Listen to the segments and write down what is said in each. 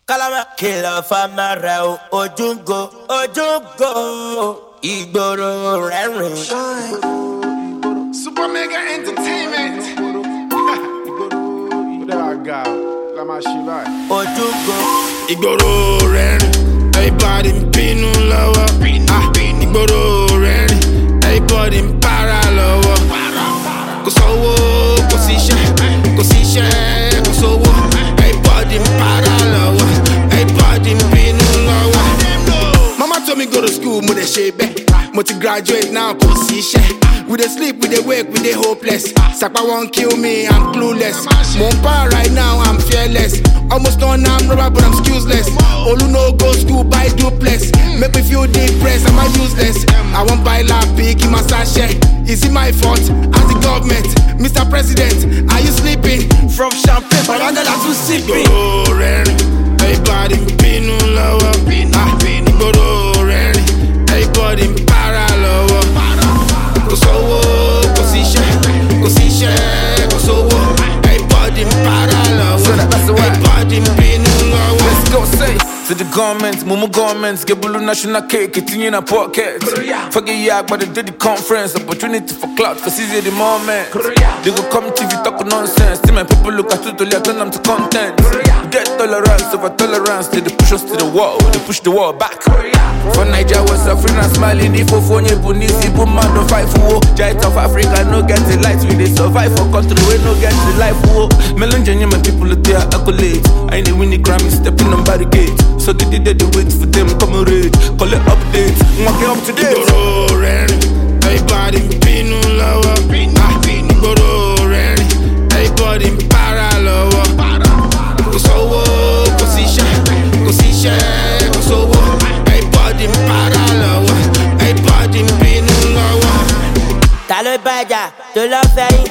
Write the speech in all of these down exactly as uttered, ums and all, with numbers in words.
Kalama kìlọ̀ fámárà o, ojúgo, ojúgo, ìgboro rẹ́rìn. Super Mega Entertainment. Whatever I got, like my shit right. Ojúgo, ìgboro rẹ́rìn, everybody ń bínú lọ́wọ́. Ah, ìgboro rẹ́rìn, everybody ń para lọ́wọ́. Kò sówó, kò síṣẹ́, kò síṣẹ́, kò sówó. Everybody ń para lọ́wọ́, everybody ń bínú lọ́wọ́. Mama told me go to school, mo dey ṣe bẹ́ẹ̀. Mo ti graduate now, kò síṣẹ́. We dey sleep, we dey wake, we dey hopeless. Sapa won't kill me, I'm clueless. Mo n para right now, I'm fearless. Almost done, I'm rubber, but I'm excuseless. Olu no go school, buy duplex. Make me feel depressed, am I useless? I won't buy lappy, keep my sachet. Is it my fault? As the government, Mister President, are you sleeping? From champagne, but I got to sipping. Everybody binu lower, ah, binu rent. Everybody para lower. Kò sówó, kò síṣẹ́, kò síṣẹ́, kò sówó. Everybody para lower, everybody binu lower. Let's go say to the government, mumu governments, get blue national cake, it's in a pocket. Forget yak, but they did the conference, opportunity for clout, for seize the moment. They go come T V talk nonsense, see my people look at it, I turn them to content. Get tolerance over tolerance, they push us to the wall, they push the wall back. For Nigeria was suffering and smiling, if for phone you bunisi, boom man don't fight for Giant of Africa, no get the lights, we they survive for country, we no get the life war. Melon my people look their accolades, I ain't win the Grammy, stepping on barricades. So they did they wait for them, come and read, call it updates, walking up to date. Ìgboro rẹ́rìn, everybody bínú lọ́wọ́. Ah, ìgboro rẹ́rìn, everybody para lọ́wọ́. Kò sówó, kò síṣẹ́, kò síṣẹ́, kò sówó. Everybody para lọ́wọ́, everybody bínú lọ́wọ́. ta ló bàjá tó lọ fẹ́yìn?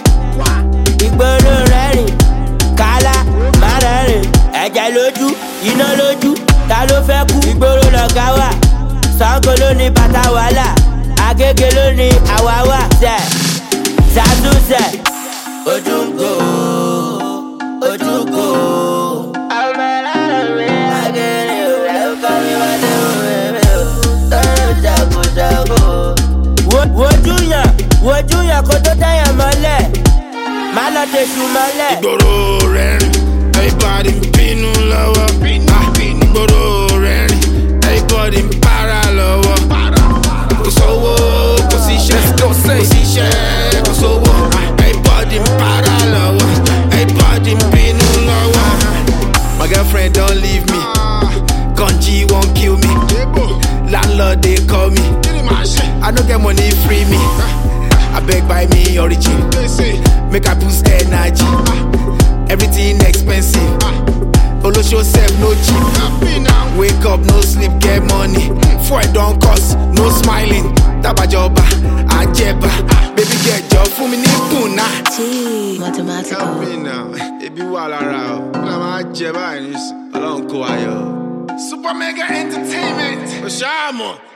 Ìgboro rẹ́rìn, kálá má rẹ́rìn, ẹ̀jẹ̀ lójú, iná lójú, ta ló fẹ́ kú? Ìgboro lọ̀gá wà, Ṣàngó ló ní bàtà wàhálà, Agége ló ní àwáwà sẹ̀, Ṣàtúnṣẹ̀, ojúgo, ojúgo. Ọmọ ẹlẹ́rìn mi, Agége rẹ̀ ó kọ́ mi wá dé òwe mi ò, tọ́rọ̀ jagunjagun. Wojú yàn, wojú yàn kó tó tẹ̀yàn mọ́lẹ̀, má lọ tẹ̀sù mọ́lẹ̀. Ìgboro rẹ́rìn, everybody bínú lọ́wọ́. Ah, ìgboro rẹ́rìn, everybody para lọ́wọ́. Kò sówó, kò síṣẹ́, kò síṣẹ́, kò sówó. Everybody para lọ́wọ́, everybody bínú lọ́wọ́. My girlfriend don't leave me, Kanji won't kill me. Landlord they call me, I no get money free me. I beg buy me origin, make I boost energy. Everything expensive, Olosho sef no cheap. Wake up, no sleep, get money. Fuel don't cost, no smiling. Tabajoba, Ajeba, baby get job for me ni puna. T mathematical. Happy now, it be walara. I'm Ajeba and it's Alonko Ayo. Super Mega Entertainment. Oshamo.